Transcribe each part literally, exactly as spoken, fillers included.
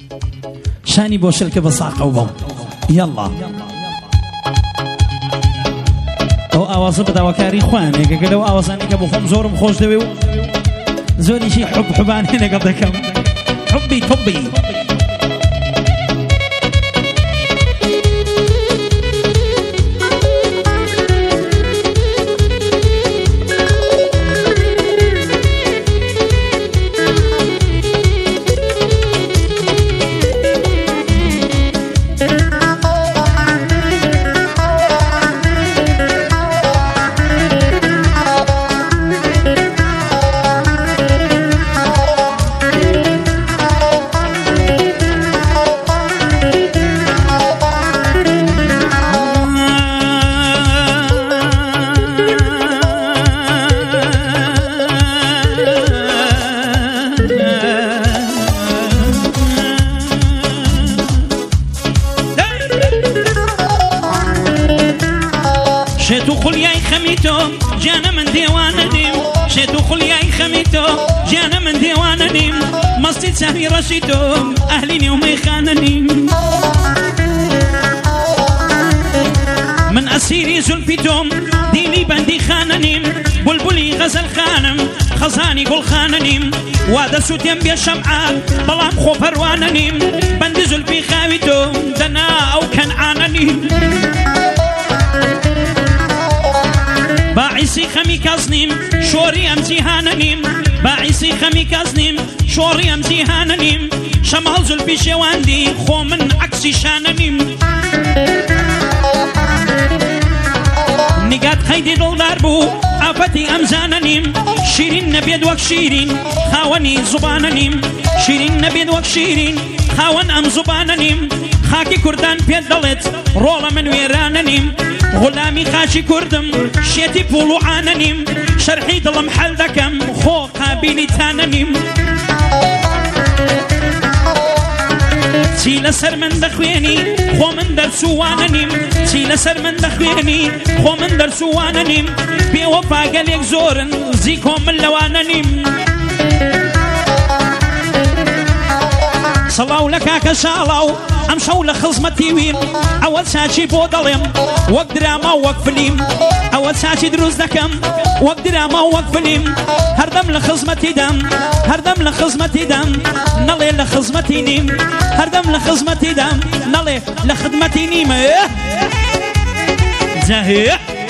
شانی بۆ شلکە بە ساقە و بەڵ یەڵڵا ئەو ئاوازە بەداواکاری خوان ێگەگە لەو ئاوازانی کە بۆ خۆم زۆرم خۆش دەوێ و زۆریشی حب حبانێ لەگەڵ دەکەم حبی تبی شێت و خولیای خەمی تۆ گیانە من دێوانە نیم شێت و خولیای خەمی تۆ گیانە من دێوانە نیم مەستی چاوی ڕەشی تۆ ئەهلی نێو مەیخانە نیم من ئەسیری زولفی تۆم دینی بەندی خانە نیم بولبولی غەزەل خانم خەزانی گوڵخانە نیم وا دەسووتێم بێ شەمعان بەڵام خۆ پەروانە نیم بەندی زولفی خاوی تۆ دەنا ئەو کەنعانە نیم باعیسی خەمی کەس نیم شۆری ئەم جیهانە نیم باعیسی خەمی کەس نیم شۆڕی ئەم جیهانە نیم شەماڵ زولفی شێواندی خۆ من عەکسی شانە نیم نیگات قەیدی دڵدار بوو ئافەتی ئەمزانە نیم شیرین نەبێت وەک شیرین خاوەنی زوبانە نیم شیرین نەبێت وەک شیرین خاوەن ئەم زوبانە نیم خاکی کوردان پێت دەڵێت ڕۆڵە من وێرانە نیم غلامی خاشی کوردم شێتی پوڵ و عانە نیم شەرحی دڵم حەل دەکەم خۆ قابیلی تانە نیم چی لەسەر من دەخوێنی خۆ من دەرسووانە نیم چی لەسەر من دەخوێنی خۆ من دەرسووانە نیم بێوە پاگەلێک زۆرن زیکۆ من لەوانە نیم سەڵاو لە کاکە شاڵاو ئەم شەو لە خزمەتی ویم ئەوە چاچی بۆ دەڵێم وەک دراما وەک فلیم ئەوە چاچی دروست دەکەم وەک دراما وەک فلیم هەردەم لە خزمەتی دەم هەردەم لە خزمەتی دەم نەڵێ لە خزمەتی نیم هەردەم لە خزمەتی دەم نەڵێ لە خدمەتی نیمە جاهێ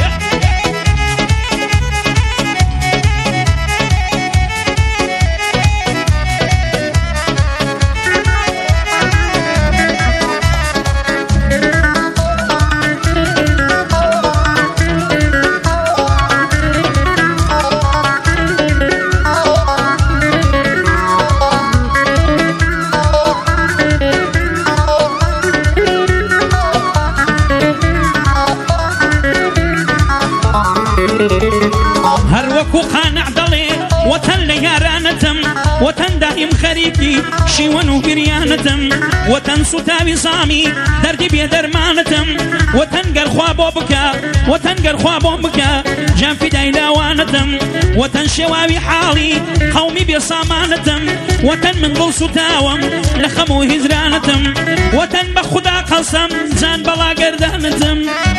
هەر وەکو قانع دەڵێ وەتەن لە یارانەتم وەتەن دایم خەریکی شیوەن و گریانەتم وەتەن سوتاوی زامی دەردی بێدەرمانەتم وەتەن گەرخوا بۆ بکە وەتەن گەرخوا بۆم بکە جان فیدای لاوانەتم وەتەن شێواوی حاڵی قەومی بێسامانەتم وەتەن من دڵ سوتاوم لە خەم و هیزرانەتم وەتەن بە خودا قەسەم جان بەڵا گەردانەتم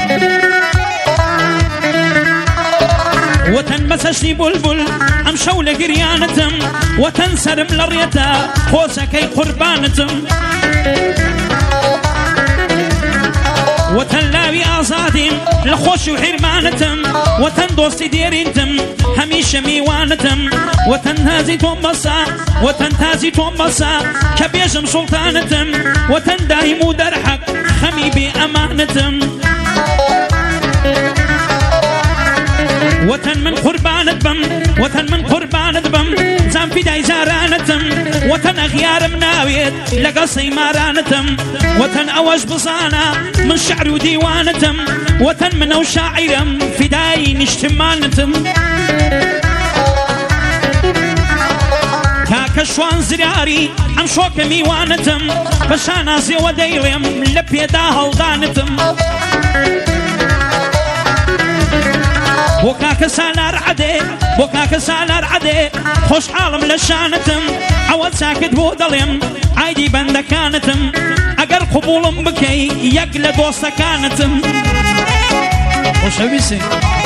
وەتەن بەچەشنی بولبول ئەم شەو لە گریانەتم وەتەن سەرم لە ڕێتە خۆزەکەی قوربانەتم وەتەن لاوی ئازادیم لە خۆش و حیرمانەتم وەتەن دۆستی دێرینتم هەمیشە میوانەتم وەتەن تازی تۆم بەسا وەتەن تازی تۆم بەسا کە بێژم سوڵتانەتم وەتەن دایم و دەرحەق خەمی بێ ئەمانەتم وەتەن من قوربانت بم وەتەن من قوربانت بم جان فیدای جارانەتم وەتەن ئەغیارم ناوێت لەگەڵ سەیمارانەتم وەتەن ئەوەش بزانە من شعر و دیوانەتم وەتەن منە و شاعیرم فیدای نیشتمانەتم کاکە شوان زراری ئەم شۆکە میوانەتم بە شانازیەوە دەیڵێم لە پێدا هەڵدانەتم بۆ کاکە سالار عەدێ بۆ کاکە سالار عەدێ خۆشحاڵم لە شانتم ئەوە چاکت بۆ دەڵێم ئایدی بەندەکانتم ئەگەر قبوڵم بکەی یەک لە دۆستەکانتم خۆشەویستێ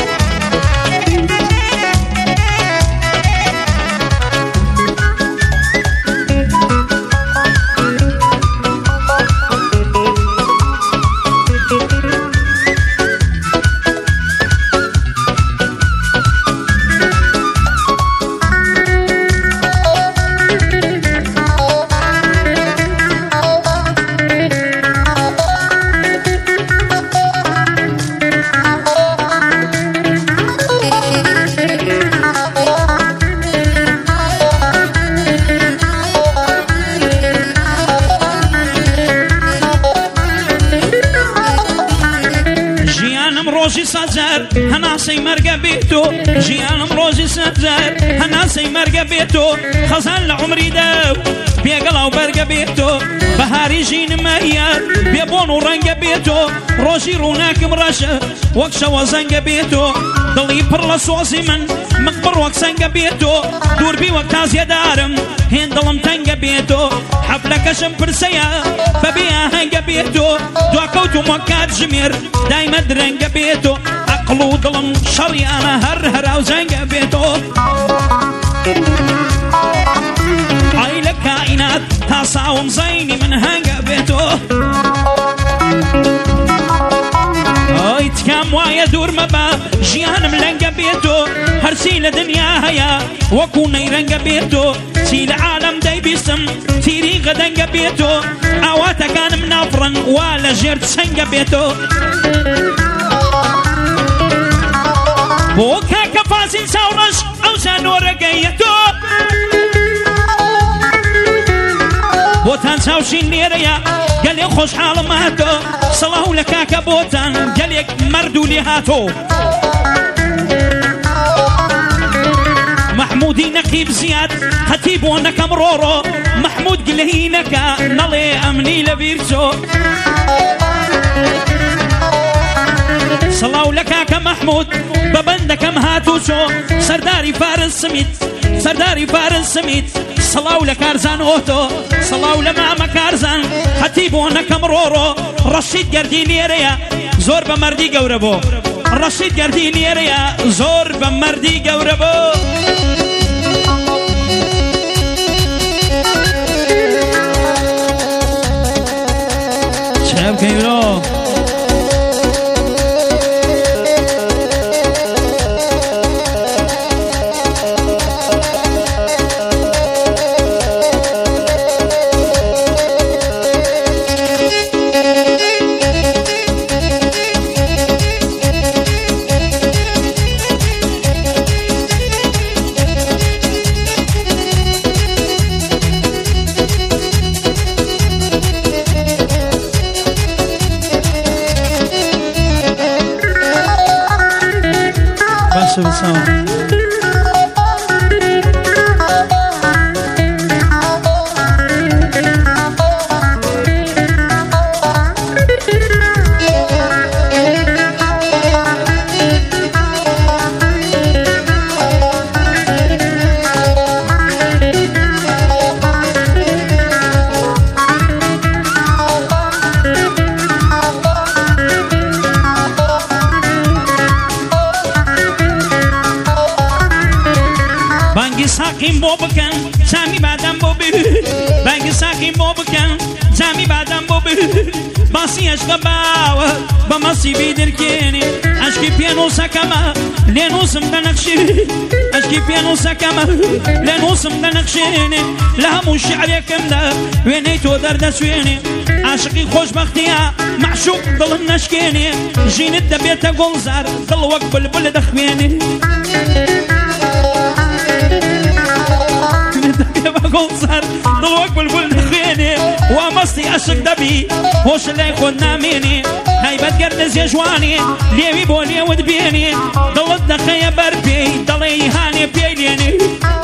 ڕۆژی سەجار هەناسەی مەرگە بێتۆ ژیانم ڕۆژی سەجار هەناسەی مەرگە بێتۆ خەزان لە عومریدا پێگەڵاو بەرگە بێتۆ بەهاری ژینمە یار بێبۆن و ڕەنگە بێتۆ ڕۆژی ڕووناکم ڕەشە وەک شەوە زەنگە بێتۆ دڵی پڕ لە سۆزی من مقبڕ وەک سەنگە بێتۆ دووربی وەک تازیەدارم هێن دڵم تەنگە بێتۆ حەفلەکەشم پرسەیە بەبێ ئاهەنگە بێتۆ دواکەوتم وەک کات ژمێر دایمە درەنگە بێتۆ عەقڵ و دڵم شەڕیانە هەر هەراو زەنگە بێتۆ ئای لە کائینات تا ساوم زەینی من هەنگە بێتۆ ئەی تکام وایە دوور مەبە ژیانم لەنگە بێتۆ هەرچی لە دنیا هەیە وەکو نەیرەنگە بێتۆ چی لە عالەم دەیبیستم تیری غەدەنگە بێتۆ ئاواتەکانم ناپڕن وا لە ژێر چەنگە بێتۆ بۆ کاکە فازین چاوڕەش ئەو زانۆرەگەیەتۆ بۆتان چاوشین لێرەیە گەلێ خۆشحاڵم هاتۆ سەڵاو لە کاکە بۆتان گەلێک مەرد و لێ هاتۆ محمودی نەقیب زیاد قەتی بۆ نەکەم ڕۆڕۆ محمود گلهینەکە نەڵێ ئەمنی لە بیر چۆ سەڵاو لە کاکە محمود بە بەندەکەم هاتوو چۆ سەرداری فارس سمیت سەرداری فارس سمیت سەڵاو لە کارزان ئۆتۆ سەڵاو لە مامە کارزان قەتی بۆ نەکەم ڕۆڕۆ ڕەشید گەردی لێرەیە زۆر بە مەردی گەورە بۆ ڕەشید گەردی لێرەیە زۆر بە مەردی گەورە بۆ چێ بکەیرۆ بسام ساقیم بۆ بکەن جامی بادەم بۆ بێ بانگی ساقیم بۆ بکەن جامی بادەم بۆ بێ باسی عەشقە باوە بە مەسیبی دەرکێنێ عەشقی پێنووسەکەمە لێ نووسم دەنەخشێ عەشقی پێنووسەکەمە لێ نووسم دەنەخشێنێ لە هەموو شیعرێکمدا وێنەی تۆ دەردەسوێنێ عاشقی خۆشبەختیە معشوق دڵم نەشکێنێ ژینت دەبێتە گوڵزار دڵ وەک بلبل دەخوێنێ گوڵزار دڵ وەک بلبل دەخوێنێ وا مەستی عەشق دەبی هۆش لای خۆت نامێنێ تایبەت گەردە زێژوانێ لێوی بۆ لێوت بێنێ دڵت دەخەیە بەر پێی دەڵێ هانێ پێی لێنێ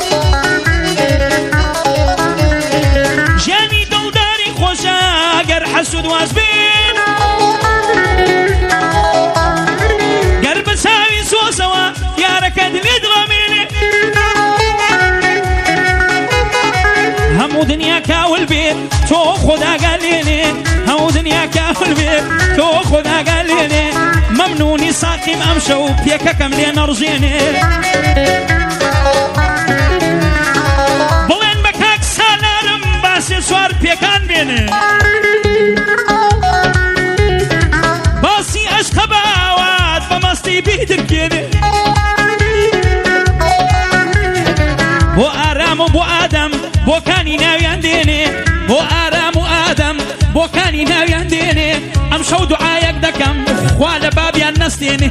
ژیانی دڵداری خۆشە گەر حەسوود واز بێن گەر بە چاوی سۆزەوە یارەکە دلێ دڵامێنێ هەموو دنیا کاول بێ تۆ خۆداگا لێنێ هەموو دنیا کاول بێ تۆ خۆداگا لێنێ مەمنونی ساقیم ئەم شەو پێکەکەم لێ نەڕژێنێ بڵێن بە کاک سالارم باسی سوار پێکان بێنێ باسی عەشقە باوات بە مەستی بیدرکێنێ بۆ ئارام و بۆ ئادەم بۆکانی ناویان دێنێ بۆ ئارام و ئادەم بۆکانی ناویان دێنێ ئەم شەو دوعایەک دەکەم خوا لە بابیان نەستێنێ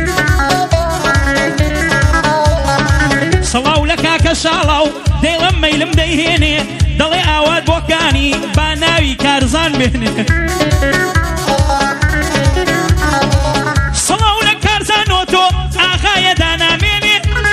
سەڵاو لە کاکە شاڵاو دەیڵم مەیلم دەیهێنێ دەڵێ ئاوات بۆکانی با ناوی کارزان بێنێ سەڵاو لە کارزانۆ تۆ ئاغایە دانامێنێ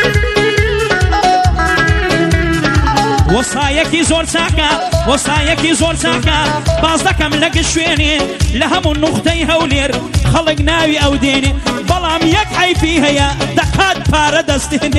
وەسایەکی زۆر چاکە وەسایەکی زۆر چاکە باز دەکەم لە گشتوێنێ لە هەموو نوختەی هەولێر خەڵک ناوی ئەو دێنێ بەڵام یەک عەیبی هەیە دەقات پارە دەستێنێ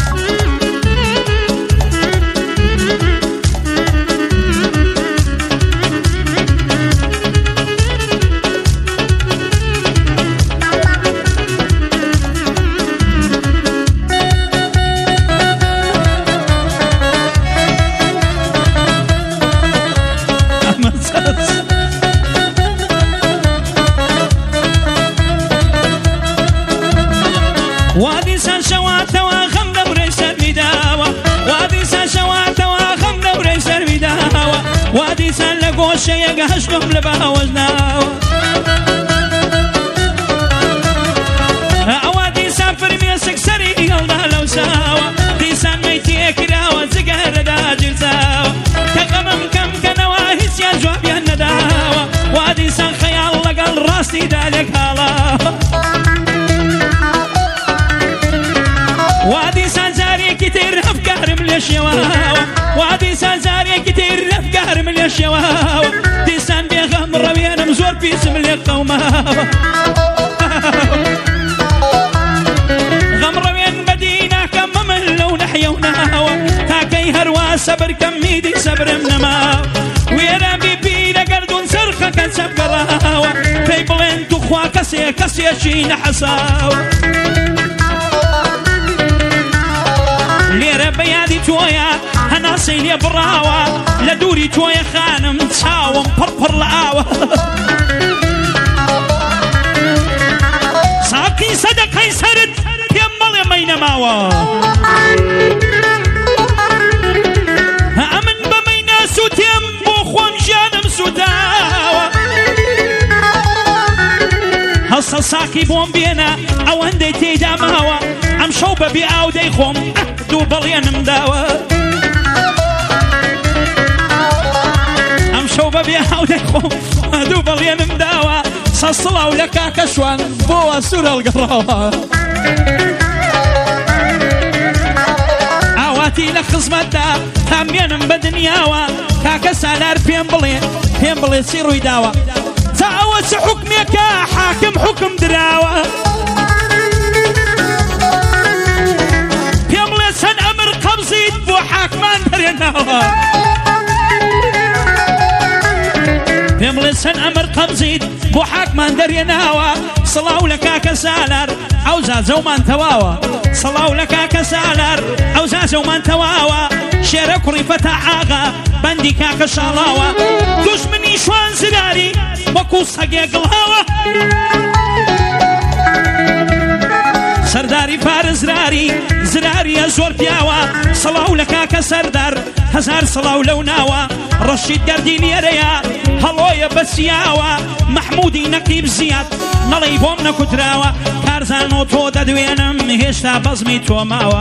وادي سان شواتەوە غەم لە برەی سەروی داوە وادی سان شەواتەوە غەم لە برەی سەروی داوە وادی سان لە گۆشەیەک هەشتم لە باوەش ناوە ئەوا دیسان فرمێسک سەری هەڵدا لەو ساوە دیسان مەیتیە کراوە جگەرەدا جرساوە کە غەمم کەمکەنەوە هیچیان جوابیان نەداوە وا دیسان خەیاڵ لەگەڵ ڕاستیدا لێک هاڵاوە وادی سانزارێکی تر ئەفکارم لێ شێواوە وادی سانزارێکی تر ئەفکارم لێ شێواوە دیسان بێغەم ڕەوێنم زۆر پیسم لێ قەوماوە غەم ڕەوێن بەدی ناکەم مەمن لەو نەحیە و ناوە تاکەی هەروە سەبر کەم میدی سەبرم نەماوە وێرە بیبی لە گەردوون سەرخەکەن سەبگەڕاوە پێی بڵێن توخوا کەسێ کەسێکی نەحەساوە لێرە بەیادی تۆیە هەناسەی لێ بڕاوە لە دووری تۆیە خانم چاوم پڕپڕ لە ئاوە ساقی سەدەقەی سەرت پێم بەڵێ مەی نەماوە ئەمن بەمەی ناسووتێم بۆ خۆم ژیانم سووداوە هەستە ساقی بۆم بێنە ئەوەندەی تێیدا ماوە ئەم شەو بەبێ ئاو دەیخۆم دوو بەڵێنم داوە ئەم شەو بەبێ ئاو دەیخۆم دوو بەڵێنم داوە سەسڵاو لە کاکە شوان بۆوە سوور هەڵگەڕاوە ئاواتی لە خزمەتدا تامێنم بە دنیاوە کاکە سالار پێم بڵێ پێم بڵێ چی ڕووی داوە جا ئەوە چ حوکمێکە حاکم حوکم دراوە پێم بڵێ چەند ئەمر قەبزیت بۆ حاکمان دەرێناوە پێم بڵێ چەند ئەمر قەبزیت بۆ حاکمان دەرێناوە سڵاو لە کاکە سالار ئەو زازەومان تەواوە سڵاو لە کاکە سالار ئەو زازەومان تەواوە شێرە کوڕی فەتە ئاغا بەندی کاکە شاڵاوە دوژمنی شوان زراری وەکو سەگێ گڵاوە سەرداری پارێزراری زراریە زۆر پیاوە سەڵاو لە کاکە سەردار هەزار سەڵاو لەو ناوە ڕەشید گەردی لێرەیە هەڵۆیە بەسیاوە مەحموودی نەقیب زیاد نەڵی بۆم نەکوتراوە کارزانۆ تۆ دەدوێنم هێشتا بەزمی تۆ ماوە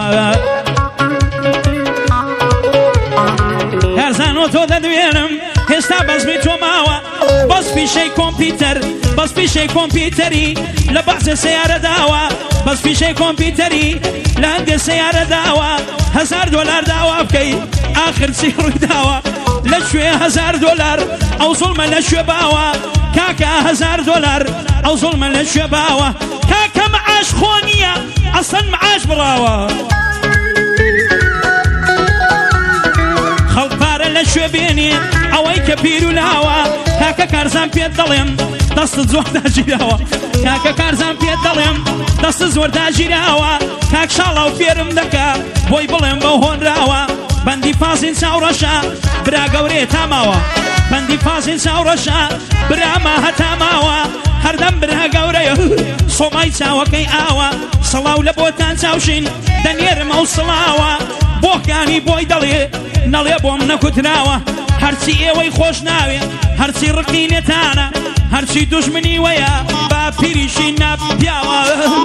کارزانۆ تۆ دەدوێنم هێستا بەزمی تۆ ماوە بەس پیشەی کۆمپیوتەر بەس پیشەی کۆمپیوتەری لە بەعزێ سەیارە داوە بەس پیشەی کۆمپیوتەری لە هەندێ سەیارە داوە هەزار دۆلار داوا بکەی ئاخر چی ڕووی داوە لە شوێ هەزار دۆلار ئەو زوڵمە لە شوێ باوە کاکە هەزار دۆلار ئەو زوڵمە لە شوێ باوە کاکە مەعاش خۆ نییە ئەسەن معاش بڕاوە خەڵپارە لە شوێ بێنێ ئەوەی کە پیر و لاوە کاکە کارزان پێت دەڵێم دەستت زۆر داگیراوە کاکە کارزان پێت دەڵێم دەستت زۆر داگیراوە کاک شاڵاو فێرم دەکا بۆی بڵێم بەو هۆنراوە بەندی فازین چاوڕەشە برا گەورێ تاماوە بەندی فازین چاوڕەشە برامە هەتاماوە هەردەم برا گەورەیە سۆمای چاوەکەی ئاوە سەڵاو لە بۆتان چاوشین دەنێرمە و سڵاوە بۆکانی بۆی دەڵێ نەڵێ بۆم نەکوتراوە هەرچی ئێوەی خۆش ناوێ هەرچی ڕقی نێتانە هەرچی دوژمنی وەیە با پیریشی ناپیاوە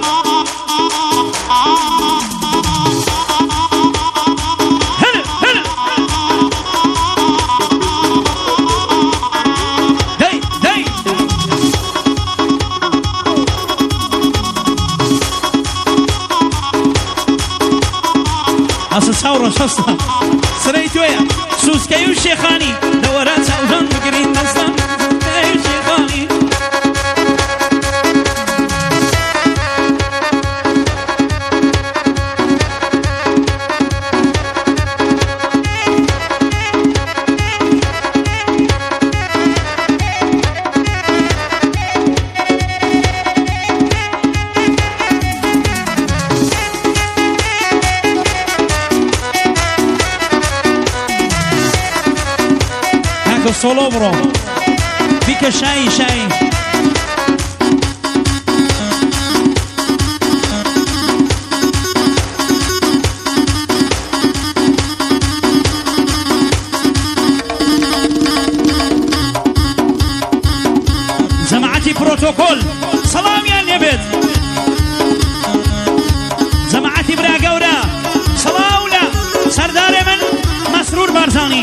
ئەسە چاوڕە شەستە سرەی توێیە سوسکەی و شێخانی دەوەرە چاوژان بگرین دەستان شێخانی سولو برو بیکە شایی شایی جەماعەتی پرۆتۆکۆل سەڵامیان لێبێت جەماعەتی برا گەورە سەڵاو لە سەردارێ من مەسرور بارزانی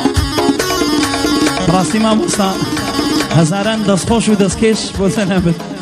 ڕاستی مامۆستا هەزاران دەستخۆش و دەستکێش بۆ سەنابێت